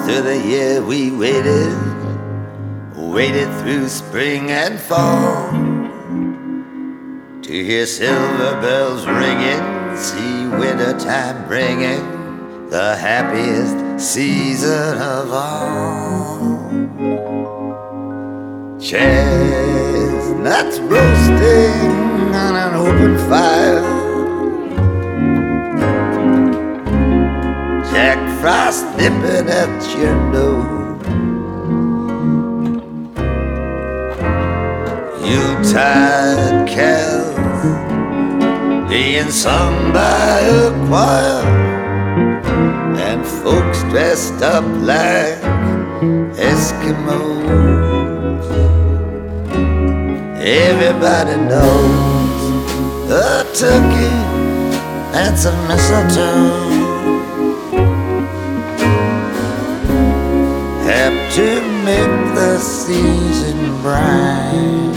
through the year we waited, waited through spring and fall, to hear silver bells ringing, see wintertime bringing the happiest season of all. Chestnuts roasting on an open fire, Jack Frost nipping at your nose, Yuletide carols being sung by a choir, and folks dressed up like Eskimos. Everybody knows a turkey and some mistletoe have to make the season bright.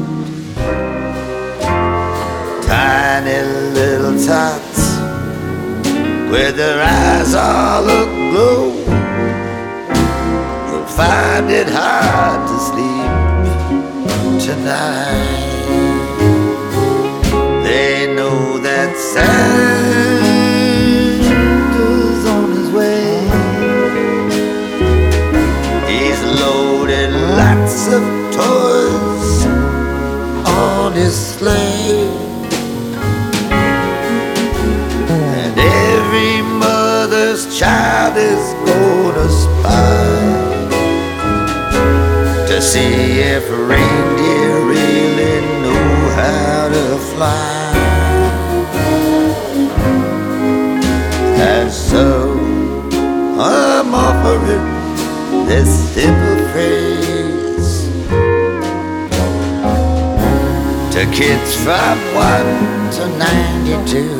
Tiny little tots with their eyes all aglow will find it hard to sleep tonight. They know that Santa's on his way. He's loaded lots of toys on his sleigh, and every mother's child is gonna spy to see if reindeer really know how to fly. And so I'm offering this simple phrase to kids from 1 to 92.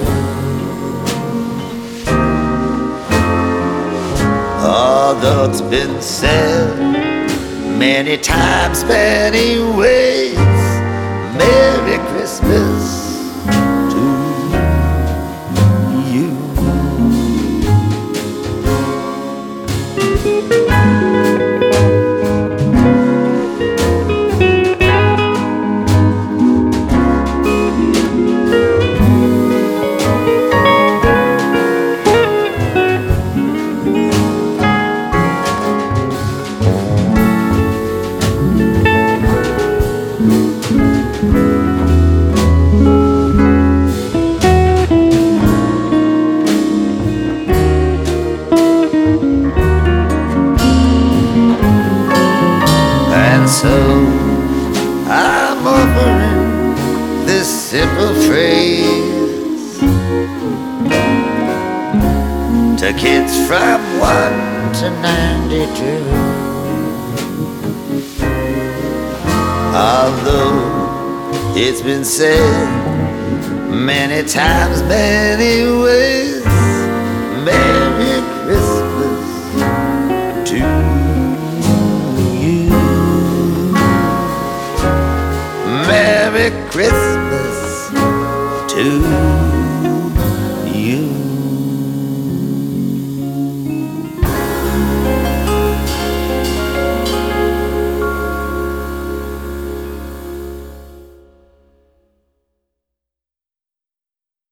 Although it's been said many times, many ways, Merry Christmas to you. So I'm offering this simple phrase to kids from 1 to 92. Although it's been said many times, many